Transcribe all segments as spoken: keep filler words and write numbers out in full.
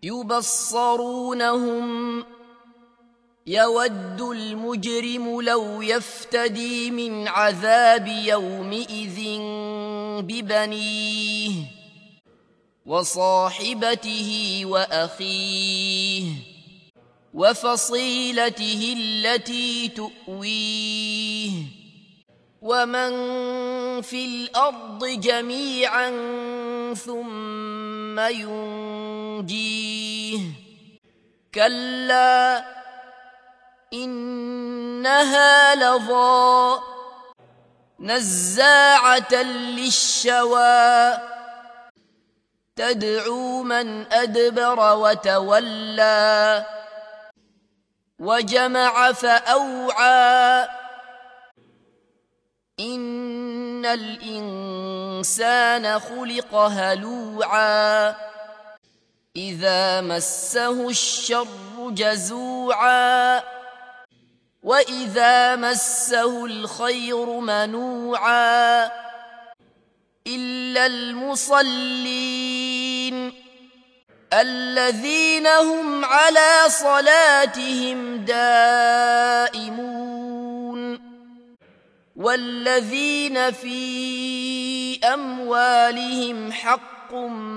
يبصرونهم يود المجرم لو يفتدي من عذاب يومئذ ببنيه وصاحبته وأخيه وفصيلته التي تؤويه ومن في الأرض جميعا ثم ينجيه كلا إنها لظى نزاعة للشوى تدعو من أدبر وتولى وجمع فأوعى إن الإنسان خلق هلوعا إذا مسه الشر جزوعا وإذا مسه الخير منوعا إلا المصلين الذين هم على صلاتهم دائمون والذين في أموالهم حق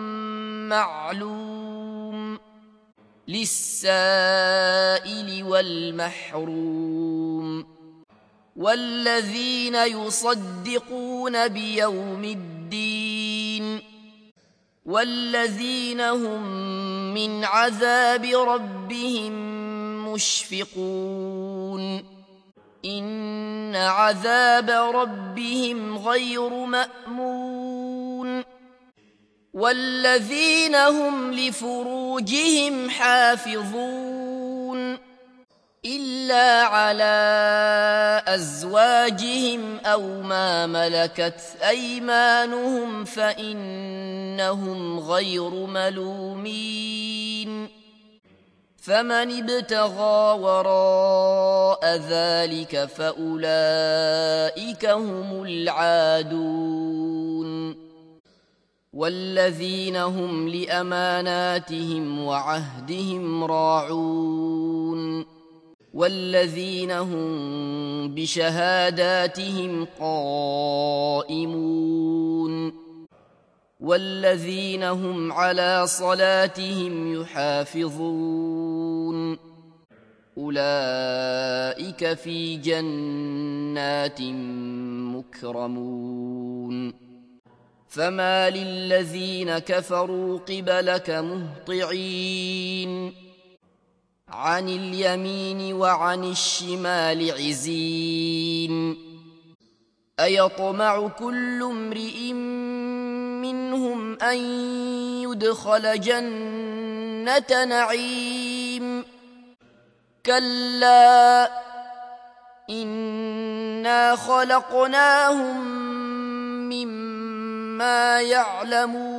معلوم للسائل والمحروم والذين يصدقون بيوم الدين والذين هم من عذاب ربهم مشفقون إن عذاب ربهم غير مأمون والذين هم لفروجهم حافظون إلا على أزواجهم أو ما ملكت أيمانهم فإنهم غير ملومين فمن ابتغى وراء ذلك فأولئك هم العادون والذين هم لأماناتهم وعهدهم راعون والذين هم بشهاداتهم قائمون والذين هم على صلاتهم يحافظون أولئك في جنات مكرمون فما للذين كفروا قبلك مهطعين عن اليمين وعن الشمال عزين أيطمع كل امرئ منهم أن يدخل جنة نعيم كلا إنا خلقناهم مما يعلمون